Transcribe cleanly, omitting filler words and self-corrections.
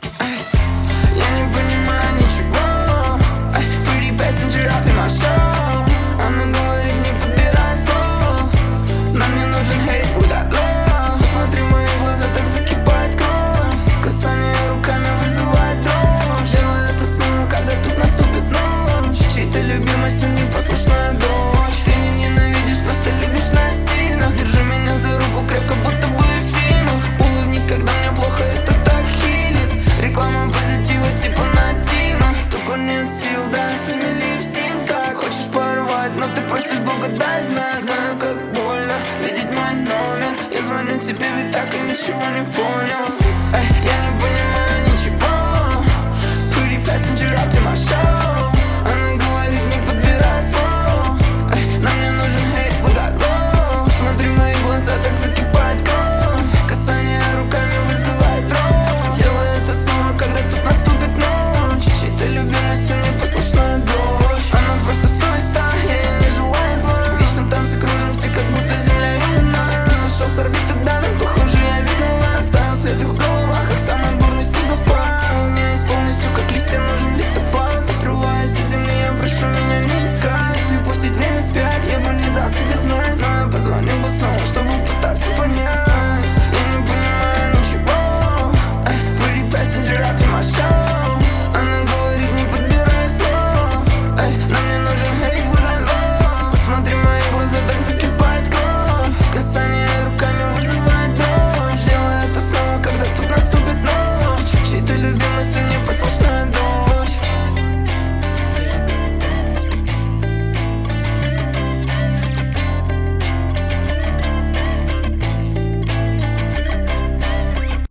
Эй, я не понимаю ничего. Эй, pretty passenger up in my show. Она говорит, не подбирай слов. Нам не нужен hate, we got love. Посмотри в мои глаза, так закипает кровь. Касание руками вызывает дрожь. Делаю это снова, когда тут наступит ночь. Чьей-то любимой сын, непослушная дочь. Ты не ненавидишь, просто любишь насильно. Держи меня за руку крепко, будто бы в фильмах. Улыбнись, когда мне плохо, это так хилит. Реклама позитива типа нативна. Тупо нет сил, да, сними липсинка. Хочешь порвать, но ты просишь Бога дать знак. Знаю, как больно видеть мой номер. Я звоню тебе, ведь так и ничего не понял. Эй, я